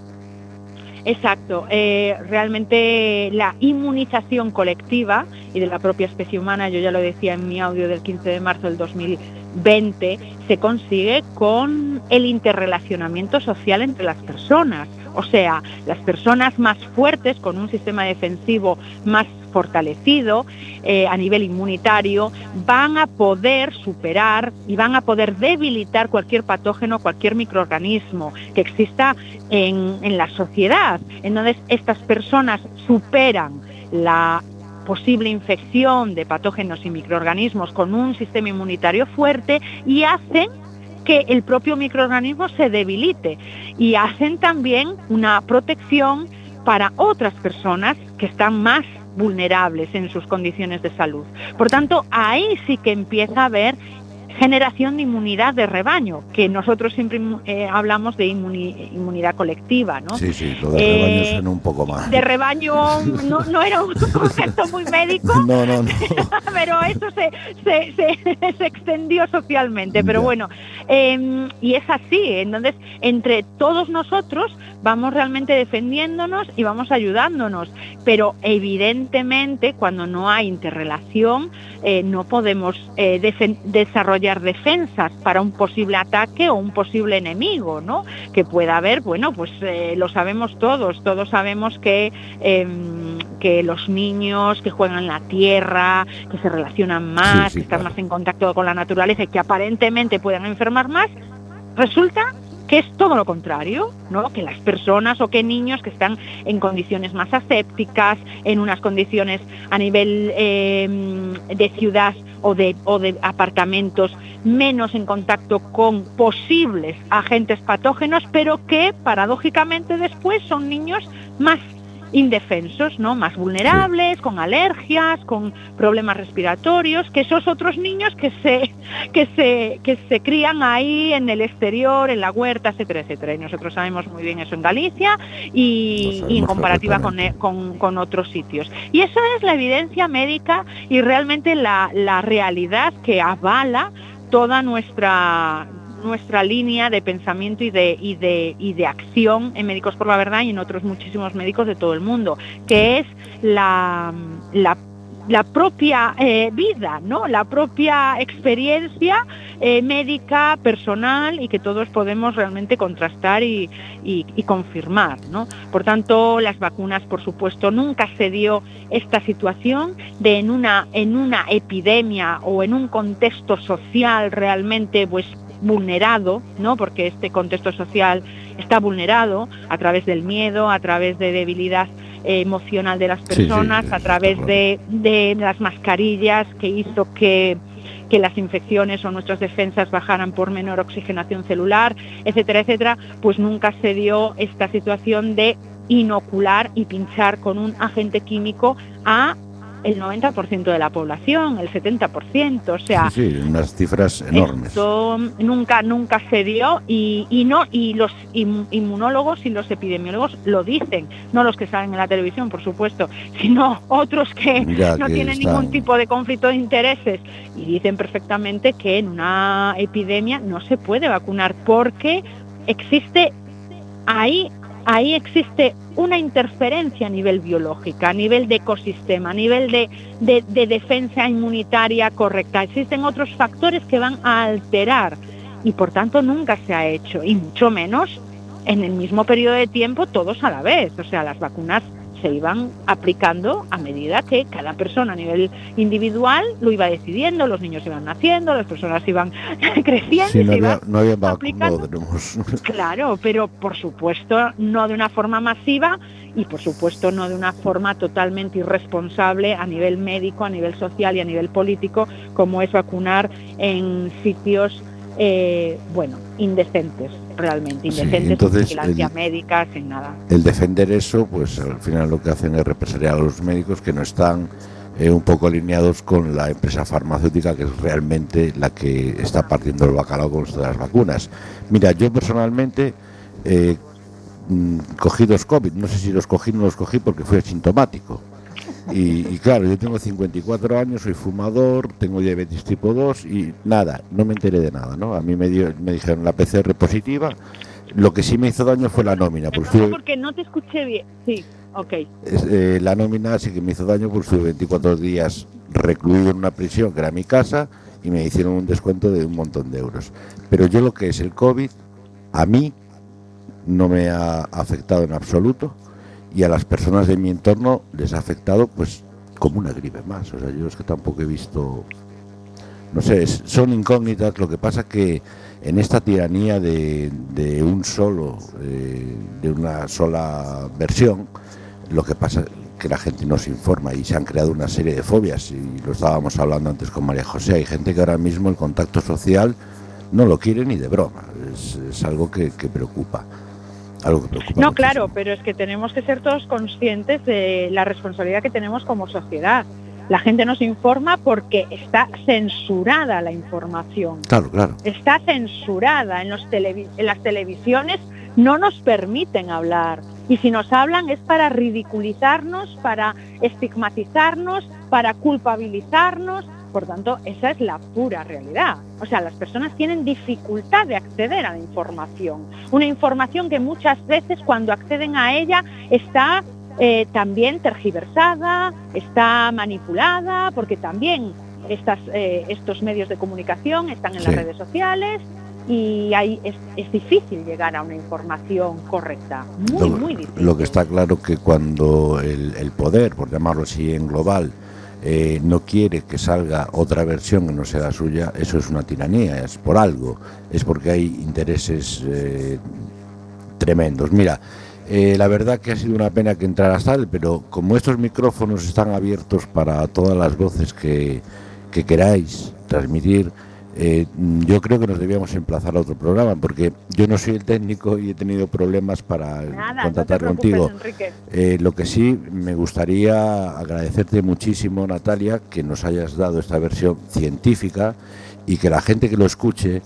Exacto, realmente la inmunización colectiva y de la propia especie humana, yo ya lo decía en mi audio del 15 de marzo del 2019, 20 se consigue con el interrelacionamiento social entre las personas. O sea, las personas más fuertes, con un sistema defensivo más fortalecido a nivel inmunitario, van a poder superar y van a poder debilitar cualquier patógeno, cualquier microorganismo que exista en la sociedad. Entonces, estas personas superan la posible infección de patógenos y microorganismos con un sistema inmunitario fuerte y hacen que el propio microorganismo se debilite, y hacen también una protección para otras personas que están más vulnerables en sus condiciones de salud. Por tanto, ahí sí que empieza a haber generación de inmunidad de rebaño, que nosotros siempre hablamos de inmunidad colectiva, ¿no? Sí, lo de rebaño suena un poco más. De rebaño no era un concepto muy médico, no. Pero eso se extendió socialmente, pero bueno, y es así. Entonces, entre todos nosotros vamos realmente defendiéndonos y vamos ayudándonos, pero evidentemente cuando no hay interrelación no podemos desarrollar defensas para un posible ataque o un posible enemigo, ¿no? Que pueda haber, bueno, pues lo sabemos todos sabemos que los niños que juegan en la tierra, que se relacionan más, que están más en contacto con la naturaleza y que aparentemente puedan enfermar más, resulta que es todo lo contrario, ¿no? Que las personas o que niños que están en condiciones más asépticas, en unas condiciones a nivel de ciudad o de apartamentos menos en contacto con posibles agentes patógenos, pero que paradójicamente después son niños más indefensos, ¿no? Más vulnerables, con alergias, con problemas respiratorios, que esos otros niños que se crían ahí en el exterior, en la huerta, etcétera, etcétera. Y nosotros sabemos muy bien eso en Galicia y en comparativa con otros sitios. Y eso es la evidencia médica y realmente la realidad que avala toda nuestra línea de pensamiento y de acción en Médicos por la Verdad y en otros muchísimos médicos de todo el mundo, que es la propia vida, ¿no? La propia experiencia médica personal y que todos podemos realmente contrastar y confirmar, ¿no? Por tanto, las vacunas, por supuesto, nunca se dio esta situación de en una epidemia o en un contexto social realmente pues vulnerado, ¿no? Porque este contexto social está vulnerado a través del miedo, a través de debilidad emocional de las personas, a través de las mascarillas, que hizo que las infecciones o nuestras defensas bajaran por menor oxigenación celular, etcétera, etcétera. Pues nunca se dio esta situación de inocular y pinchar con un agente químico a el 90% de la población, el 70%, o sea, unas cifras enormes. Esto nunca se dio y los inmunólogos y los epidemiólogos lo dicen, no los que salen en la televisión, por supuesto, sino otros que no tienen ningún tipo de conflicto de intereses y dicen perfectamente que en una epidemia no se puede vacunar porque existe existe una interferencia a nivel biológico, a nivel de ecosistema, a nivel de defensa inmunitaria correcta. Existen otros factores que van a alterar y por tanto nunca se ha hecho, y mucho menos en el mismo periodo de tiempo todos a la vez. O sea, las vacunas se iban aplicando a medida que cada persona a nivel individual lo iba decidiendo, los niños iban naciendo, las personas iban creciendo, sí, no había aplicando. Claro, pero por supuesto no de una forma masiva y por supuesto no de una forma totalmente irresponsable a nivel médico, a nivel social y a nivel político, como es vacunar en sitios indecentes, realmente indecentes, entonces, sin vigilancia médica, sin nada. El defender eso, pues al final lo que hacen es represaliar a los médicos que no están un poco alineados con la empresa farmacéutica, que es realmente la que está partiendo el bacalao con esto de las vacunas. Mira, yo personalmente cogí 2 COVID, no sé si no los cogí porque fui asintomático. Y claro, yo tengo 54 años, soy fumador, tengo diabetes tipo 2 y nada, no me enteré de nada, ¿no? A mí me dijeron la PCR positiva. Lo que sí me hizo daño fue la nómina. Porque no te escuché bien. Sí, ok. La nómina sí que me hizo daño, porque estuve 24 días recluido en una prisión, que era mi casa, y me hicieron un descuento de un montón de euros. Pero yo lo que es el COVID, a mí no me ha afectado en absoluto, y a las personas de mi entorno les ha afectado pues como una gripe más. O sea, yo es que tampoco he visto, no sé, son incógnitas. Lo que pasa que en esta tiranía de un solo, de una sola versión, lo que pasa es que la gente no se informa y se han creado una serie de fobias, y lo estábamos hablando antes con María José. Hay gente que ahora mismo el contacto social no lo quiere ni de broma. Es algo que preocupa. Algo que preocupa no, muchísimo. Claro, pero es que tenemos que ser todos conscientes de la responsabilidad que tenemos como sociedad. La gente no se informa porque está censurada la información. Claro, claro. Está censurada. En las televisiones no nos permiten hablar. Y si nos hablan es para ridiculizarnos, para estigmatizarnos, para culpabilizarnos. Por tanto, esa es la pura realidad. O sea, las personas tienen dificultad de acceder a la información. Una información que muchas veces cuando acceden a ella está también tergiversada, está manipulada, porque también estos medios de comunicación están en las redes sociales, y ahí es difícil llegar a una información correcta, muy difícil. Lo que está claro que cuando el poder, por llamarlo así en global, no quiere que salga otra versión que no sea la suya, eso es una tiranía, es por algo, es porque hay intereses tremendos. Mira, la verdad que ha sido una pena que entraras tarde, pero como estos micrófonos están abiertos para todas las voces que queráis transmitir, yo creo que nos debíamos emplazar a otro programa, porque yo no soy el técnico y he tenido problemas para contactar contigo. Lo que sí me gustaría agradecerte muchísimo, Natalia, que nos hayas dado esta versión científica, y que la gente que lo escuche,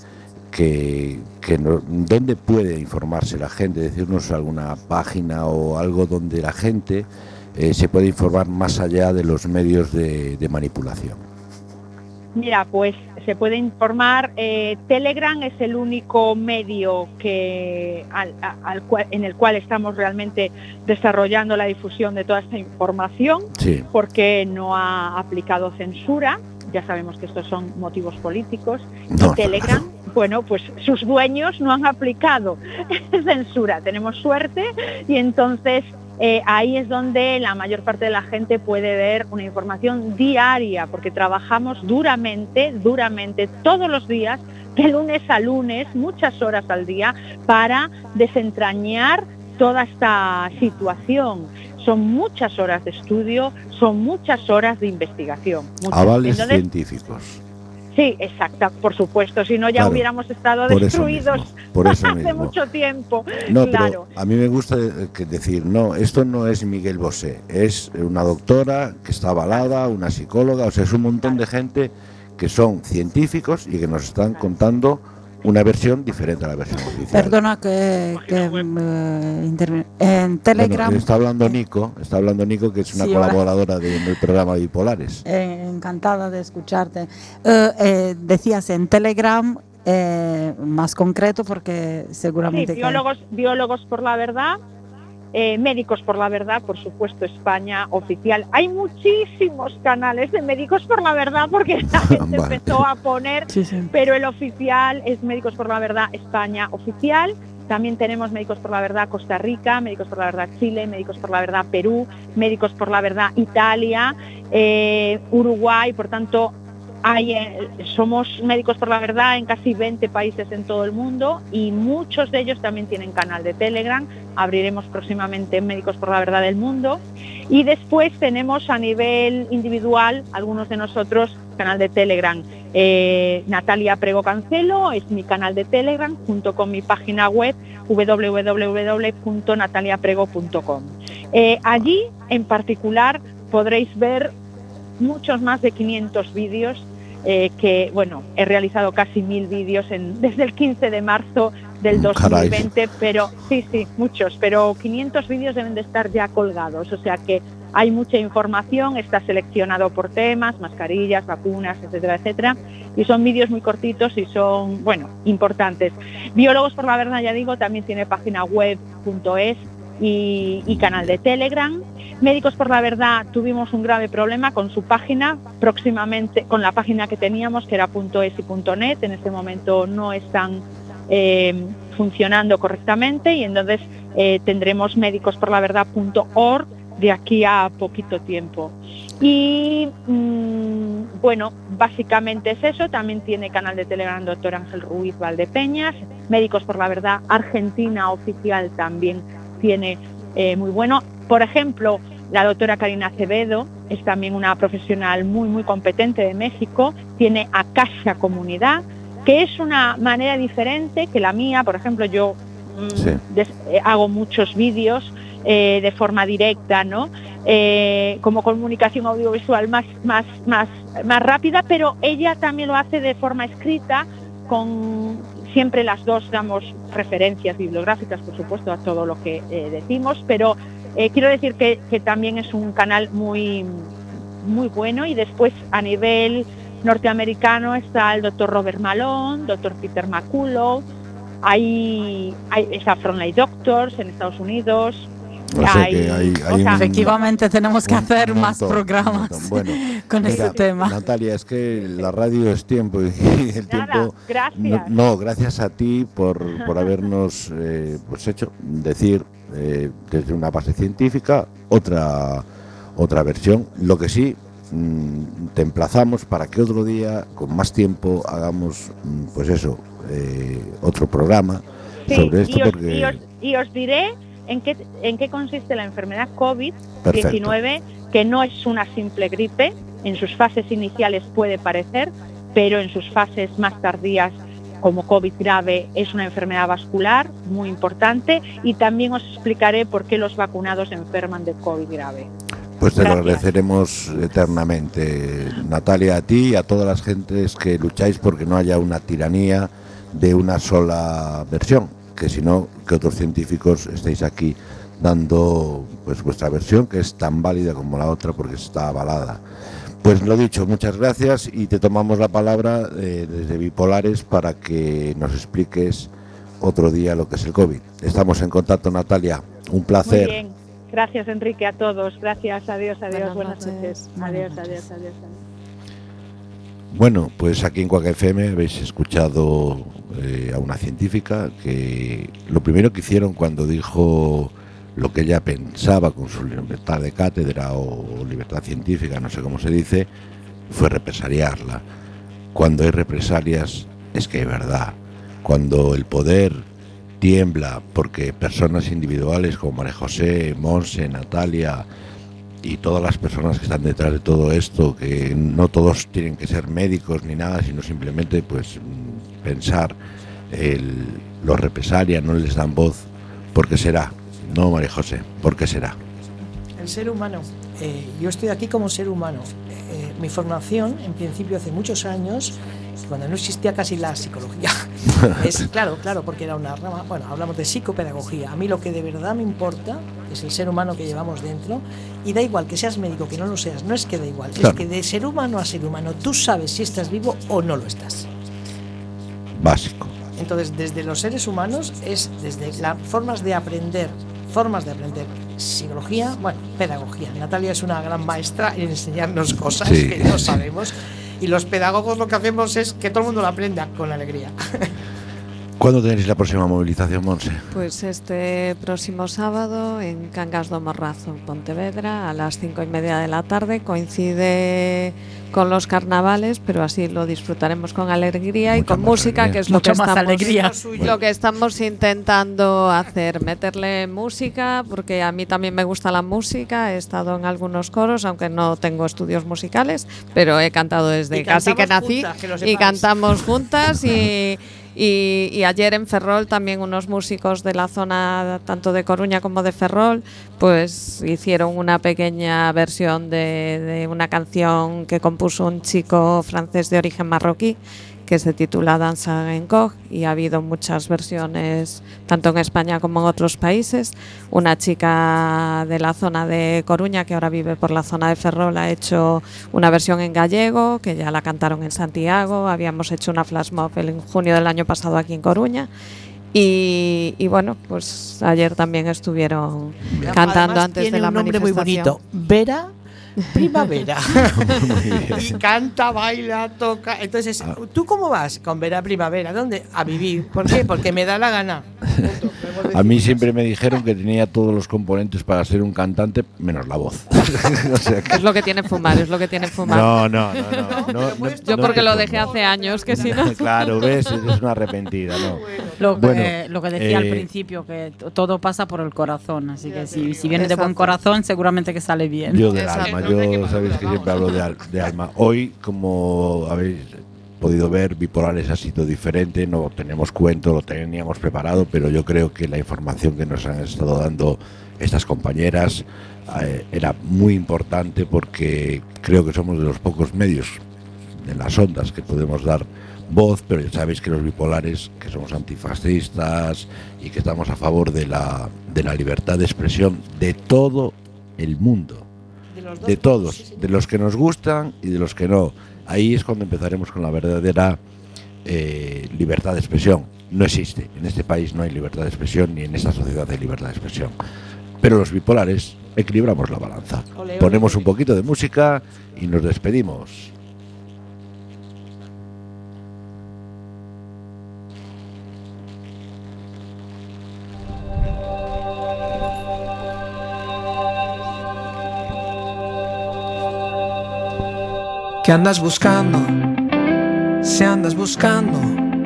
¿dónde puede informarse la gente? Decirnos alguna página o algo donde la gente se puede informar más allá de los medios de manipulación. Mira, pues se puede informar. Telegram es el único medio en el cual estamos realmente desarrollando la difusión de toda esta información, porque no ha aplicado censura. Ya sabemos que estos son motivos políticos. Y Telegram, bueno, pues sus dueños no han aplicado censura. Tenemos suerte, y entonces ahí es donde la mayor parte de la gente puede ver una información diaria, porque trabajamos duramente, todos los días, de lunes a lunes, muchas horas al día, para desentrañar toda esta situación. Son muchas horas de estudio, son muchas horas de investigación. Avales científicos. Sí, exacto, por supuesto, si no ya hubiéramos estado destruidos hace mucho tiempo. No, pero a mí me gusta decir, no, esto no es Miguel Bosé, es una doctora que está avalada, una psicóloga, o sea, es un montón de gente que son científicos y que nos están contando una versión diferente a la versión oficial. Perdona en Telegram. Bueno, está hablando Nico, que es una colaboradora del programa Bipolares. Encantada de escucharte. Decías en Telegram, más concreto, porque seguramente... Sí, biólogos por la verdad, Médicos por la Verdad, por supuesto, España oficial. Hay muchísimos canales de Médicos por la Verdad, porque la gente empezó a poner, pero el oficial es Médicos por la Verdad España oficial. También tenemos Médicos por la Verdad Costa Rica, Médicos por la Verdad Chile, Médicos por la Verdad Perú, Médicos por la Verdad Italia, Uruguay. Por tanto, somos Médicos por la Verdad en casi 20 países en todo el mundo, y muchos de ellos también tienen canal de Telegram. Abriremos próximamente Médicos por la Verdad del Mundo. Y después tenemos a nivel individual, algunos de nosotros, canal de Telegram. Natalia Prego Cancelo es mi canal de Telegram, junto con mi página web www.nataliaprego.com. Allí en particular podréis ver muchos más de 500 vídeos, que bueno, he realizado casi 1000 vídeos desde el 15 de marzo del 2020, Caray. Pero sí, muchos, pero 500 vídeos deben de estar ya colgados, o sea que hay mucha información, está seleccionado por temas, mascarillas, vacunas, etcétera, etcétera, y son vídeos muy cortitos y son, bueno, importantes. Biólogos por la Verdad, ya digo, también tiene página web.es y canal de Telegram. Médicos por la Verdad tuvimos un grave problema con su página, próximamente con la página que teníamos, que era .es y .net, en este momento no están funcionando correctamente, y entonces tendremos médicosporlaverdad.org de aquí a poquito tiempo. Y bueno, básicamente es eso. También tiene canal de Telegram Dr. Ángel Ruiz Valdepeñas. Médicos por la Verdad Argentina oficial también tiene muy bueno. Por ejemplo, la doctora Karina Acevedo es también una profesional muy competente de México. Tiene Akasha Comunidad, que es una manera diferente que la mía. Por ejemplo, yo hago muchos vídeos de forma directa, ¿no? Como comunicación audiovisual más rápida, pero ella también lo hace de forma escrita, siempre las dos damos referencias bibliográficas, por supuesto, a todo lo que decimos, pero quiero decir que también es un canal muy bueno. Y después, a nivel norteamericano, está el Dr. Robert Malone, Dr. Peter McCullough, hay Frontline Doctors en Estados Unidos. Efectivamente tenemos que hacer más programas con este tema. Natalia, es que la radio es tiempo, y el tiempo. Gracias. No, gracias a ti por habernos hecho decir desde una base científica otra versión. Lo que sí, te emplazamos para que otro día, con más tiempo, hagamos otro programa sobre esto, y os diré en qué consiste la enfermedad COVID-19, que no es una simple gripe. En sus fases iniciales puede parecer, pero en sus fases más tardías, como COVID grave, es una enfermedad vascular muy importante, y también os explicaré por qué los vacunados enferman de COVID grave. Pues te lo agradeceremos eternamente, Natalia, a ti y a todas las gentes que lucháis porque no haya una tiranía de una sola versión, que si no, que otros científicos estéis aquí dando vuestra versión, que es tan válida como la otra porque está avalada. Pues lo dicho, muchas gracias, y te tomamos la palabra desde Bipolares para que nos expliques otro día lo que es el COVID. Estamos en contacto, Natalia, un placer. Muy bien, gracias Enrique, a todos, gracias, adiós, buenas noches. Adiós. Bueno, pues aquí en Quack FM habéis escuchado a una científica que lo primero que hicieron cuando dijo lo que ella pensaba con su libertad de cátedra o libertad científica, no sé cómo se dice, fue represaliarla. Cuando hay represalias es que hay verdad. Cuando el poder tiembla porque personas individuales como María José, Monse, Natalia y todas las personas que están detrás de todo esto, que no todos tienen que ser médicos ni nada, sino simplemente pensar, los represalian, no les dan voz. ¿Por qué será? No, María José, ¿por qué será? El ser humano. Yo estoy aquí como ser humano. Mi formación, en principio, hace muchos años, cuando no existía casi la psicología, es claro, porque era una rama. Bueno, hablamos de psicopedagogía. A mí lo que de verdad me importa es el ser humano que llevamos dentro, y da igual que seas médico, que no lo seas, no es que da igual, claro. Es que de ser humano a ser humano tú sabes si estás vivo o no lo estás. Básico. Entonces, desde los seres humanos es desde las formas de aprender, psicología, pedagogía. Natalia es una gran maestra en enseñarnos cosas que no sabemos, y los pedagogos lo que hacemos es que todo el mundo lo aprenda con alegría. ¿Cuándo tenéis la próxima movilización, Monse? Pues este próximo sábado en Cangas do Morrazo, Pontevedra, a las 5:30 de la tarde. Coincide con los carnavales, pero así lo disfrutaremos con alegría y con música, alegría. Que es lo que estamos intentando hacer, meterle música, porque a mí también me gusta la música. He estado en algunos coros, aunque no tengo estudios musicales, pero he cantado desde casi que nací, y cantamos juntas y ayer en Ferrol también unos músicos de la zona tanto de Coruña como de Ferrol pues hicieron una pequeña versión de una canción que compuso un chico francés de origen marroquí que se titula Danza en Gog, y ha habido muchas versiones tanto en España como en otros países. Una chica de la zona de Coruña que ahora vive por la zona de Ferrol ha hecho una versión en gallego que ya la cantaron en Santiago. Habíamos hecho una flash mob en junio del año pasado aquí en Coruña, Y bueno, pues ayer también estuvieron cantando. Además, antes de la manifestación. Tiene un nombre muy bonito, Vera Primavera. Y canta, baila, toca. Entonces, ¿tú cómo vas con Vera Primavera? ¿Dónde? A vivir. ¿Por qué? Porque me da la gana. A mí siempre me dijeron que tenía todos los componentes para ser un cantante, menos la voz. O sea que... Es lo que tiene fumar, es lo que tiene fumar. No. Yo porque lo dejé hace años, que si no. Claro, ves, es una arrepentida, ¿no? Lo que decía al principio, que todo pasa por el corazón, así que si viene de buen corazón, seguramente que sale bien. Yo del alma, yo sabéis que siempre hablo de alma. Hoy, como habéis podido ver, Bipolares ha sido diferente, no teníamos cuento, lo teníamos preparado, pero yo creo que la información que nos han estado dando estas compañeras era muy importante, porque creo que somos de los pocos medios de las ondas que podemos dar voz, pero ya sabéis que los bipolares, que somos antifascistas y que estamos a favor de la libertad de expresión de todo el mundo, de todos, de los que nos gustan y de los que no. Ahí es cuando empezaremos con la verdadera libertad de expresión. No existe, en este país no hay libertad de expresión, ni en esta sociedad hay libertad de expresión. Pero los bipolares equilibramos la balanza. Ponemos un poquito de música y nos despedimos. ¿Qué andas buscando? Si andas buscando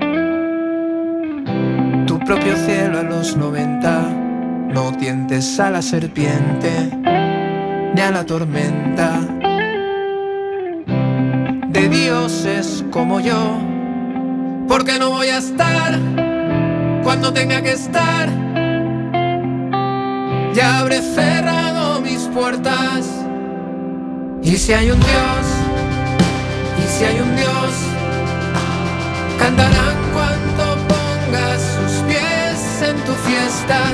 tu propio cielo a los 90, no tientes a la serpiente ni a la tormenta de dioses como yo, porque no voy a estar cuando tenga que estar. Ya habré cerrado mis puertas, y si hay un Dios, y si hay un Dios, cantarán cuando pongas sus pies en tu fiesta.